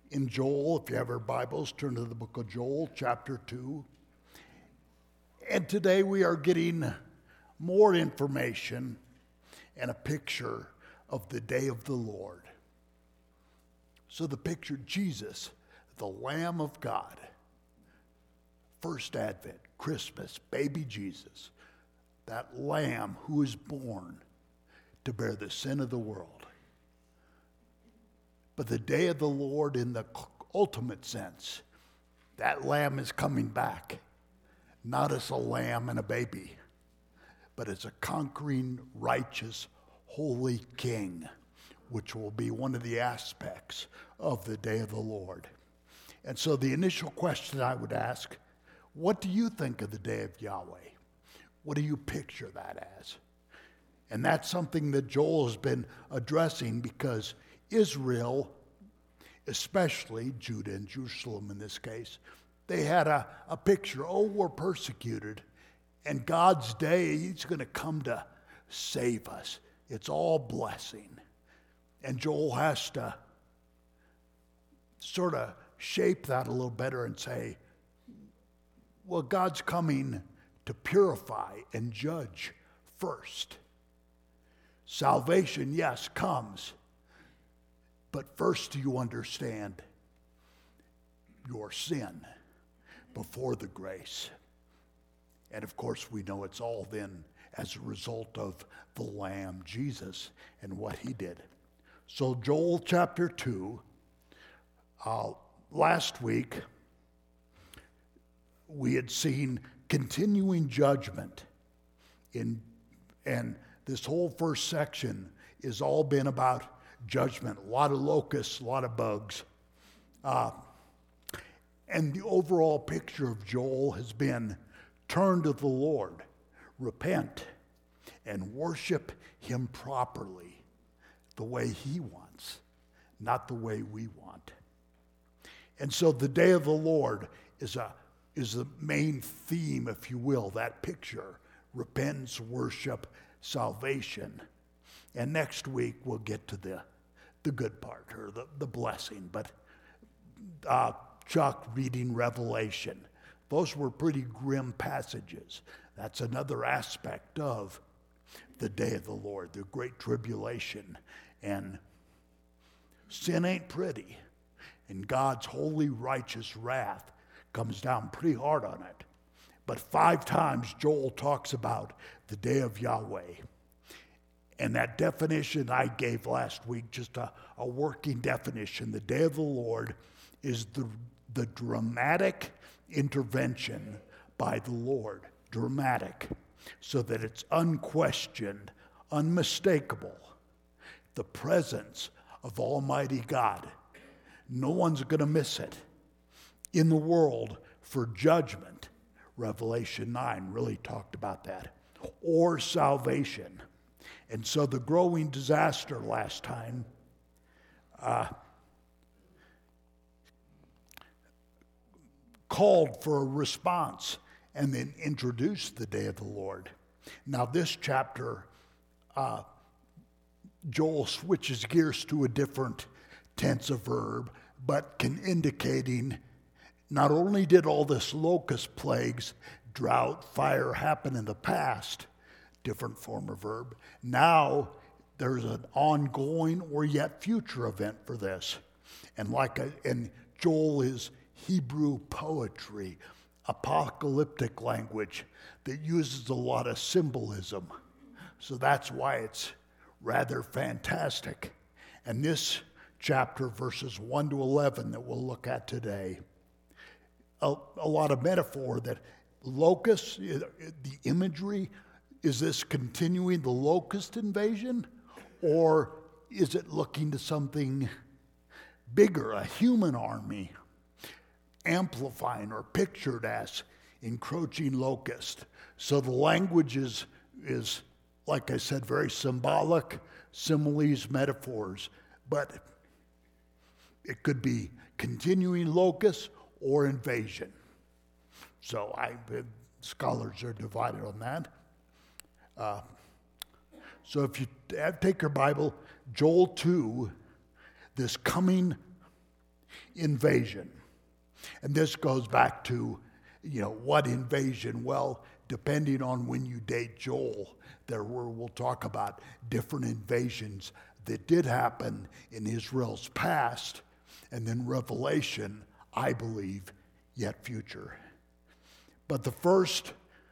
in Joel. If you have your Bibles, turn to the book of Joel, chapter 2. And today we are getting more information and a picture of the day of the Lord. So the picture, Jesus, the Lamb of God, first Advent, Christmas, baby Jesus, that Lamb who is born to bear the sin of the world. But the day of the Lord in the ultimate sense, that Lamb is coming back, not as a lamb and a baby, but as a conquering, righteous, holy King, which will be one of the aspects of the day of the Lord. And so the initial question I would ask, what do you think of the day of Yahweh? What do you picture that as? And that's something that Joel has been addressing because Israel, especially Judah and Jerusalem in this case, they had a picture, we're persecuted, and God's day, he's going to come to save us. It's all blessing. And Joel has to sort of shape that a little better and say, well, God's coming to purify and judge first. Salvation, yes, comes. But first do you understand your sin before the grace? And of course we know it's all then as a result of the Lamb, Jesus, and what he did. So Joel chapter 2, last week we had seen continuing judgment and this whole first section has all been about judgment, a lot of locusts, a lot of bugs. And the overall picture of Joel has been turn to the Lord, repent, and worship him properly, the way he wants, not the way we want. And so the day of the Lord is the main theme, if you will, that picture, repentance, worship, salvation. And next week we'll get to the good part, or the blessing. But Chuck reading Revelation, those were pretty grim passages. That's another aspect of the day of the Lord, the great tribulation. And sin ain't pretty. And God's holy, righteous wrath comes down pretty hard on it. But 5 times Joel talks about the day of Yahweh. And that definition I gave last week, just a working definition, the day of the Lord is the dramatic intervention by the Lord. Dramatic. So that it's unquestioned, unmistakable. The presence of Almighty God. No one's going to miss it. In the world for judgment. Revelation 9 really talked about that. Or salvation. And so the growing disaster last time called for a response and then introduced the day of the Lord. Now this chapter, Joel switches gears to a different tense of verb, but indicating not only did all this locust plagues, drought, fire happen in the past, different form of verb. Now there's an ongoing or yet future event for this. And Joel is Hebrew poetry, apocalyptic language that uses a lot of symbolism. So that's why it's rather fantastic. And this chapter, verses 1 to 11 that we'll look at today, a lot of metaphor that locusts, the imagery, is this continuing the locust invasion, or is it looking to something bigger, a human army, amplifying or pictured as encroaching locust? So the language is, like I said, very symbolic, similes, metaphors, but it could be continuing locust or invasion. So scholars are divided on that. So if you take your Bible, Joel 2, this coming invasion. And this goes back to, what invasion? Well, depending on when you date Joel, we'll talk about different invasions that did happen in Israel's past, and then Revelation, I believe, yet future. But the first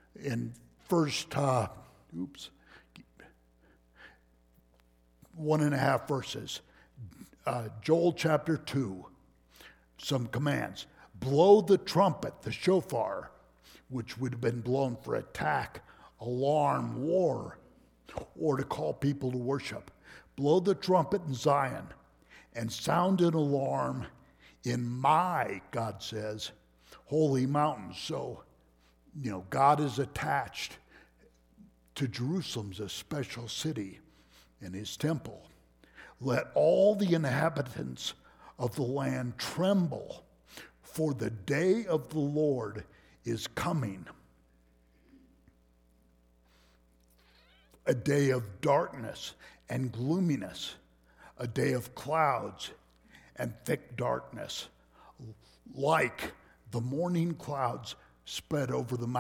1.5 verses, Joel chapter 2, some commands. Blow the trumpet, the shofar, which would have been blown for attack, alarm, war, or to call people to worship. Blow the trumpet in Zion and sound an alarm in my, God says, holy mountains. So, God is attached to Jerusalem's a special city in his temple. Let all the inhabitants of the land tremble, for the day of the Lord is coming. A day of darkness and gloominess, a day of clouds and thick darkness, like the morning clouds spread over the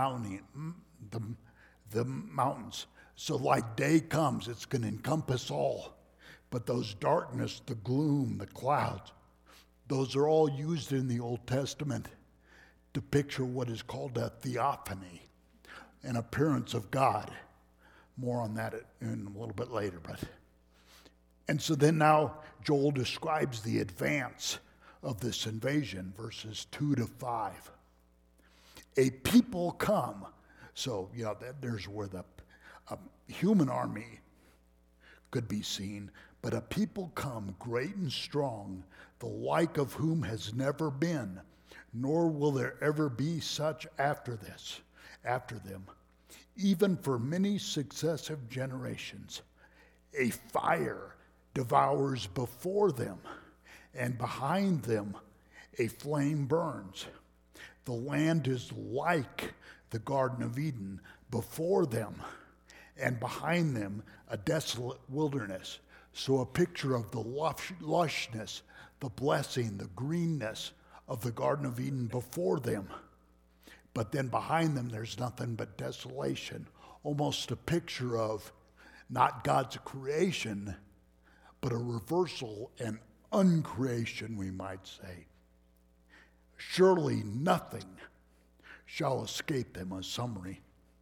mountains. So like day comes, it's going to encompass all. But those darkness, the gloom, the clouds, those are all used in the Old Testament to picture what is called a theophany, an appearance of God. More on that in a little bit later. And so then now Joel describes the advance of this invasion, verses 2-5. A people come. So, there's where the human army could be seen, but a people come great and strong, the like of whom has never been, nor will there ever be such after them. Even for many successive generations, a fire devours before them, and behind them a flame burns. The land is like the Garden of Eden before them, and behind them a desolate wilderness. So a picture of the lushness, the blessing, the greenness of the Garden of Eden before them. But then behind them there's nothing but desolation. Almost a picture of not God's creation, but a reversal and uncreation, we might say. Surely nothing shall escape them, a summary.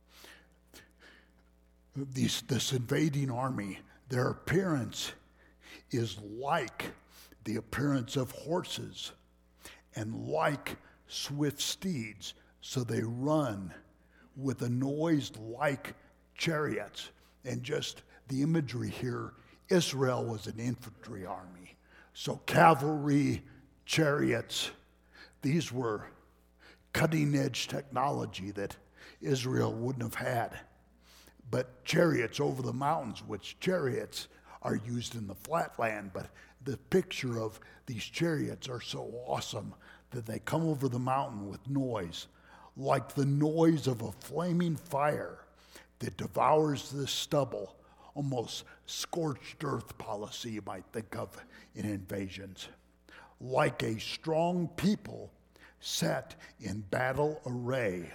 This invading army, their appearance is like the appearance of horses and like swift steeds. So they run with a noise like chariots. And just the imagery here, Israel was an infantry army. So cavalry, chariots, these were cutting-edge technology that Israel wouldn't have had. But chariots over the mountains, which chariots are used in the flatland, but the picture of these chariots are so awesome that they come over the mountain with noise, like the noise of a flaming fire that devours the stubble, almost scorched earth policy you might think of in invasions. Like a strong people set in battle array.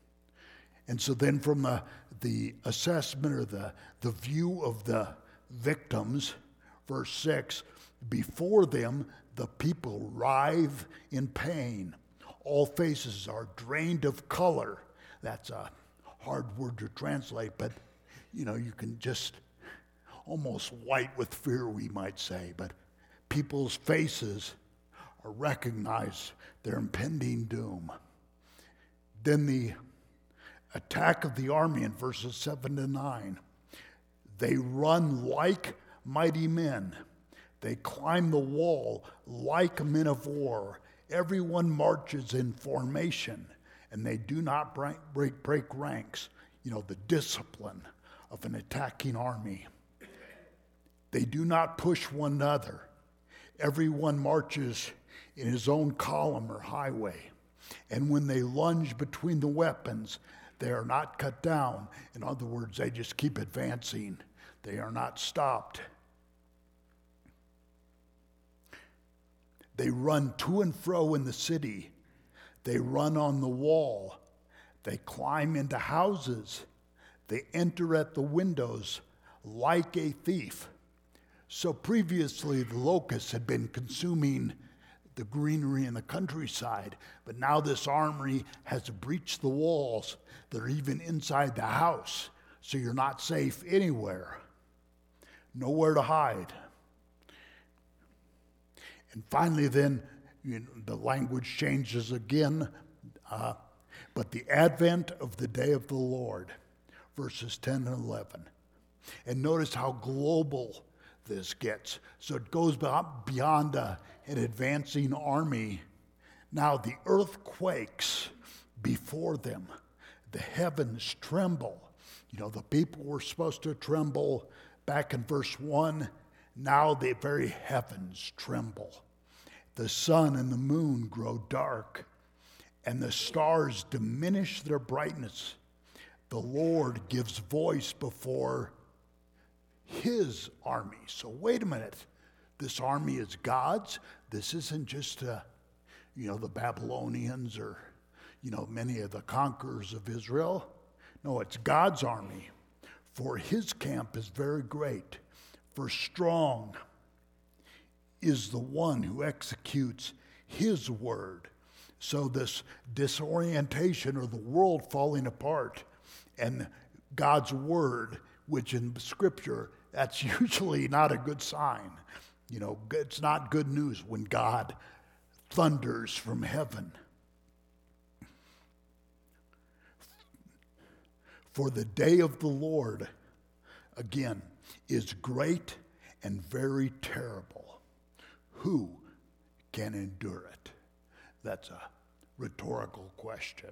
And so then from the assessment or the view of the victims, verse 6, before them the people writhe in pain. All faces are drained of color. That's a hard word to translate, but you can just almost white with fear, we might say. But people's faces are recognized their impending doom. Then the attack of the army in verses 7-9. They run like mighty men. They climb the wall like men of war. Everyone marches in formation, and they do not break ranks. The discipline of an attacking army. They do not push one another. Everyone marches in his own column or highway. And when they lunge between the weapons, they are not cut down. In other words, they just keep advancing. They are not stopped. They run to and fro in the city. They run on the wall. They climb into houses. They enter at the windows like a thief. So previously, the locusts had been consuming the greenery in the countryside, but now this army has breached the walls. They're even inside the house, so you're not safe anywhere. Nowhere to hide. And finally then, the language changes again, but the advent of the day of the Lord, verses 10 and 11. And notice how global this gets. So it goes beyond an advancing army. Now the earth quakes before them. The heavens tremble. The people were supposed to tremble back in verse 1. Now the very heavens tremble. The sun and the moon grow dark, and the stars diminish their brightness. The Lord gives voice before his army. So wait a minute. This army is God's. This isn't just, the Babylonians or, many of the conquerors of Israel. No, it's God's army. For his camp is very great. For strong is the one who executes his word. So this disorientation or the world falling apart and God's word, which in Scripture, that's usually not a good sign. It's not good news when God thunders from heaven. For the day of the Lord, again, is great and very terrible. Who can endure it? That's a rhetorical question.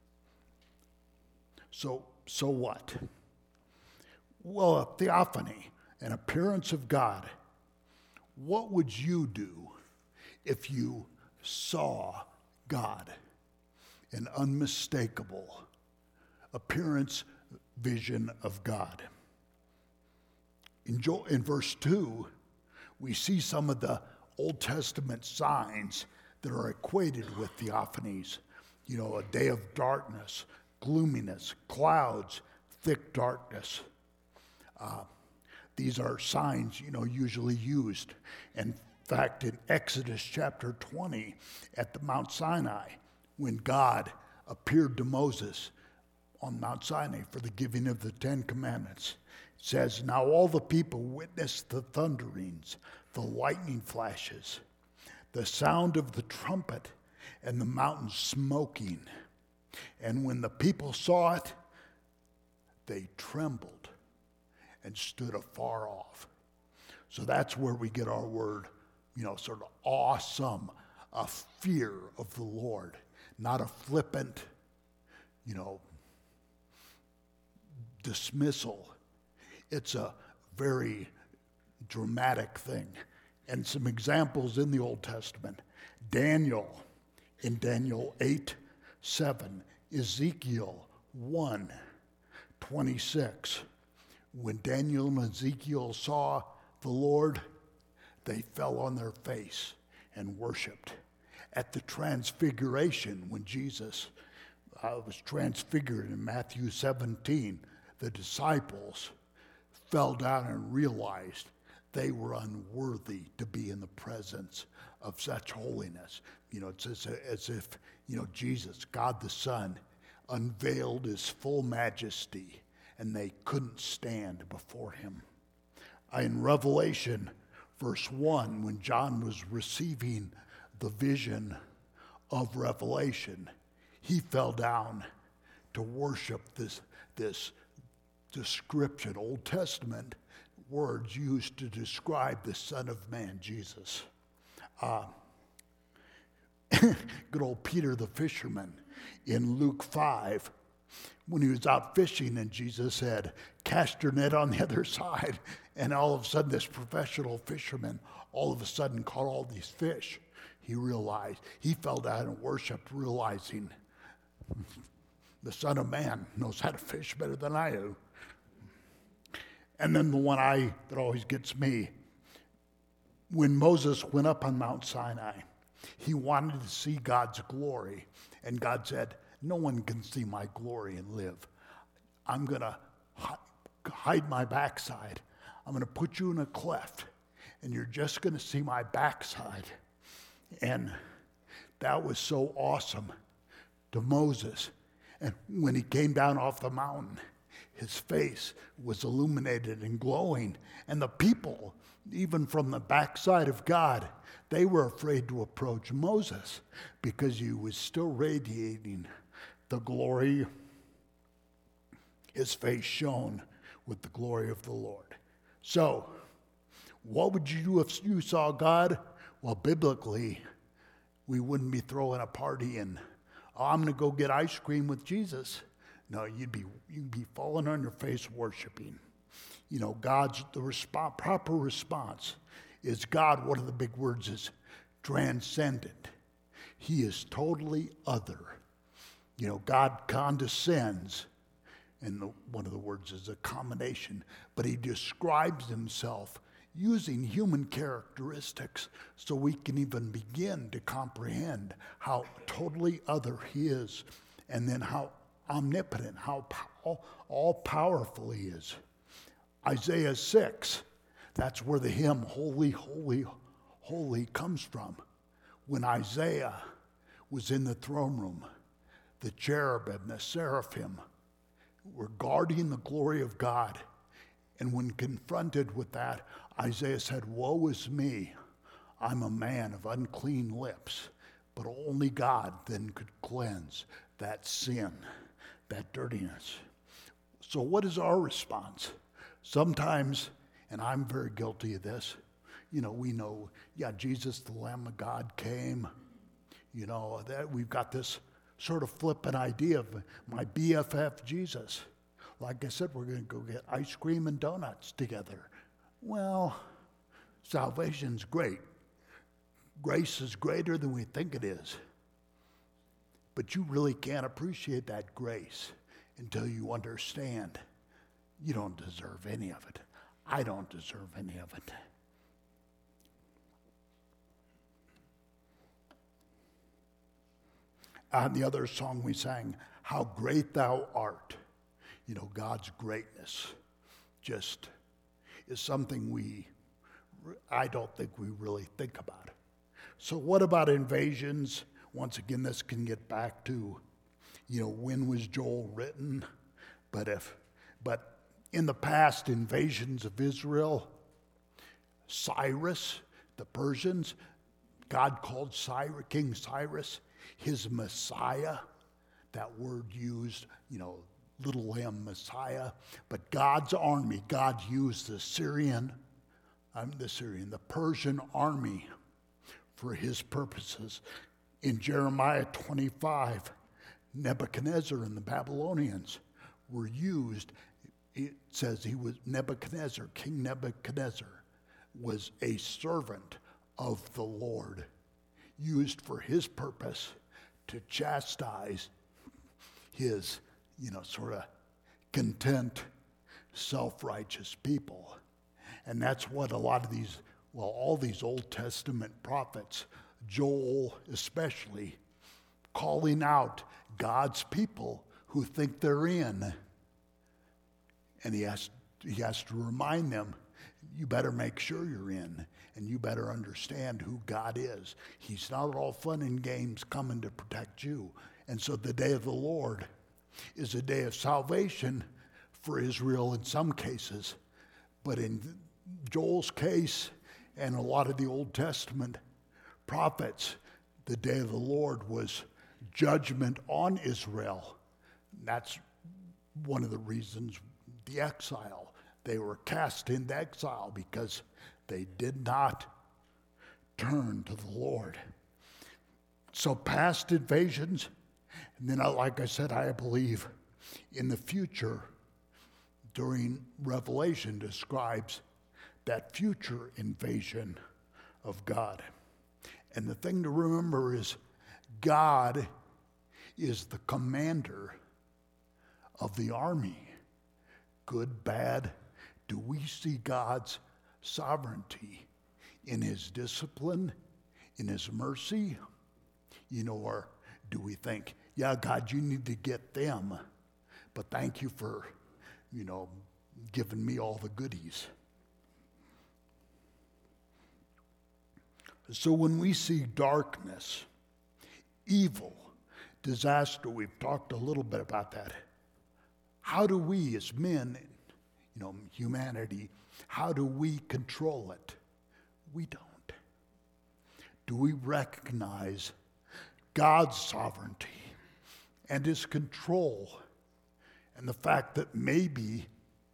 So what? Well, a theophany, an appearance of God. What would you do if you saw God? An unmistakable appearance, vision of God. In verse 2, we see some of the Old Testament signs that are equated with theophanies. A day of darkness, gloominess, clouds, thick darkness. These are signs, usually used. In fact, in Exodus chapter 20 at the Mount Sinai, when God appeared to Moses on Mount Sinai for the giving of the Ten Commandments, it says, now all the people witnessed the thunderings, the lightning flashes, the sound of the trumpet, and the mountain smoking. And when the people saw it, they trembled and stood afar off. So that's where we get our word, sort of awesome, a fear of the Lord, not a flippant, dismissal. It's a very dramatic thing. And some examples in the Old Testament. Daniel, in Daniel 8:7, Ezekiel 1:26. When Daniel and Ezekiel saw the Lord, they fell on their face and worshiped. At the transfiguration, when Jesus was transfigured in Matthew 17, the disciples fell down and realized they were unworthy to be in the presence of such holiness. It's as if, Jesus, God the Son, unveiled his full majesty, and they couldn't stand before him. In Revelation, verse 1, when John was receiving the vision of Revelation, he fell down to worship this description, Old Testament words used to describe the Son of Man, Jesus. Good old Peter the fisherman in Luke 5, when he was out fishing and Jesus said, cast your net on the other side. And all of a sudden this professional fisherman all of a sudden caught all these fish. He realized, he fell down and worshiped, realizing the Son of Man knows how to fish better than I do. And then the one that always gets me, when Moses went up on Mount Sinai, He wanted to see God's glory. And God said, no one can see my glory and live. I'm going to hide my backside. I'm going to put you in a cleft, and you're just going to see my backside. And that was so awesome to Moses. And when he came down off the mountain, his face was illuminated and glowing. And the people, even from the backside of God, they were afraid to approach Moses because he was still radiating the glory. His face shone with the glory of the Lord. So, what would you do if you saw God? Well, biblically, we wouldn't be throwing a party and, I'm going to go get ice cream with Jesus. No, you'd be falling on your face worshiping. You know, proper response is God. One of the big words is transcendent. He is totally other. You know, God condescends, and one of the words is a combination, but he describes himself using human characteristics so we can even begin to comprehend how totally other he is, and then how omnipotent, how all-powerful he is. Isaiah 6, that's where the hymn, Holy, Holy, Holy comes from. When Isaiah was in the throne room, the cherubim, the seraphim, were guarding the glory of God. And when confronted with that, Isaiah said, woe is me, I'm a man of unclean lips. But only God then could cleanse that sin, that dirtiness. So what is our response? Sometimes, and I'm very guilty of this, you know, we know, yeah, Jesus, the Lamb of God, came. You know, that we've got this sort of flippant idea of my BFF Jesus. Like I said, we're going to go get ice cream and donuts together. Well, salvation's great. Grace is greater than we think it is. But you really can't appreciate that grace until you understand you don't deserve any of it. I don't deserve any of it. On the other song we sang, How Great Thou Art. You know, God's greatness just is something I don't think we really think about. So what about invasions? Once again, this can get back to, you know, when was Joel written? But in the past, invasions of Israel, Cyrus, the Persians, God called King Cyrus his Messiah. That word used, you know, little m Messiah. But God's army, God used the Persian army for his purposes. In Jeremiah 25, Nebuchadnezzar and the Babylonians were used. It says King Nebuchadnezzar was a servant of the Lord, used for his purpose to chastise his, you know, sort of content, self-righteous people. And that's what a lot of these, well, all these Old Testament prophets, Joel especially, calling out God's people who think they're in. And he has to remind them, you better make sure you're in, and you better understand who God is. He's not all fun and games coming to protect you. And so the day of the Lord is a day of salvation for Israel in some cases. But in Joel's case and a lot of the Old Testament prophets, the day of the Lord was judgment on Israel. That's one of the reasons the exile. They were cast into exile because they did not turn to the Lord. So past invasions, and then like I said, I believe in the future, during Revelation describes that future invasion of God. And the thing to remember is God is the commander of the army. Good, bad. Do we see God's sovereignty in his discipline, in his mercy? Or do we think, yeah, God, you need to get them, but thank you for, giving me all the goodies? So when we see darkness, evil, disaster, we've talked a little bit about that. How do we as men, humanity, how do we control it? We don't. Do we recognize God's sovereignty and his control and the fact that maybe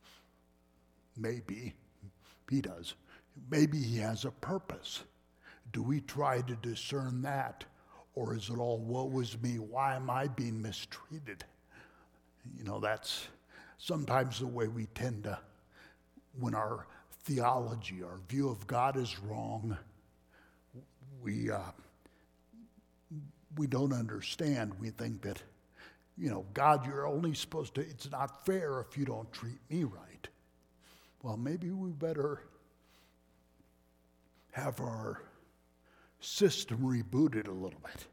he does, maybe he has a purpose? Do we try to discern that? Or is it all, woe is me, why am I being mistreated? That's sometimes the way we tend to, when our theology, our view of God is wrong, we don't understand. We think that, God, you're only supposed to, it's not fair if you don't treat me right. Well, maybe we better have our system rebooted a little bit.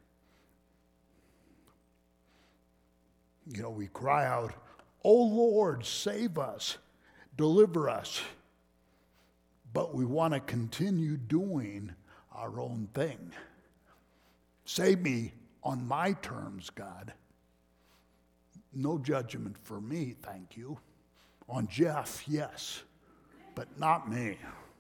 We cry out, "Oh Lord, save us, deliver us." But we want to continue doing our own thing. Save me on my terms, God. No judgment for me, thank you. On Jeff, yes, but not me.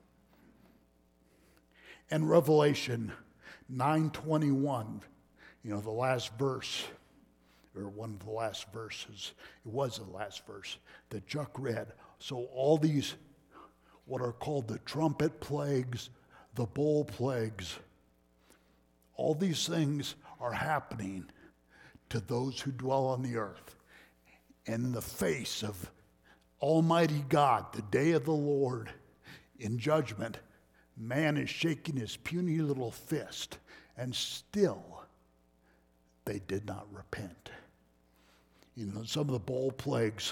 And Revelation 9:21, the last verse, or one of the last verses, it was the last verse that Chuck read. So all these, what are called the trumpet plagues, the bowl plagues, all these things are happening to those who dwell on the earth. And in the face of Almighty God, the day of the Lord, in judgment, man is shaking his puny little fist, and still they did not repent. Some of the bowl plagues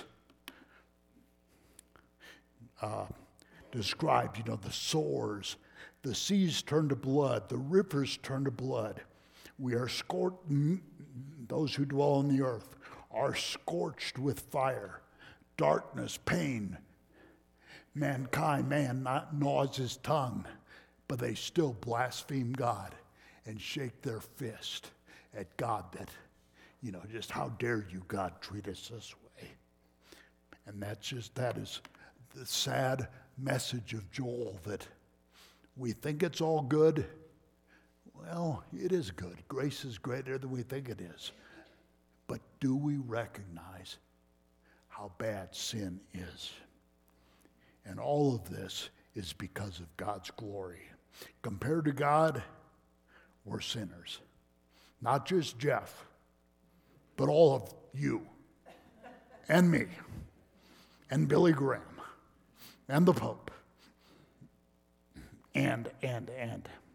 described, the sores, the seas turn to blood, the rivers turn to blood. We are scorched, those who dwell on the earth are scorched with fire, darkness, pain. Man not gnaws his tongue, but they still blaspheme God and shake their fist at God that, just how dare you, God, treat us this way. And that is the sad message of Joel, that we think it's all good. Well, it is good. Grace is greater than we think it is. But do we recognize how bad sin is? And all of this is because of God's glory. Compared to God, we're sinners. Not just Jeff, but all of you, and me, and Billy Graham, and the Pope, and.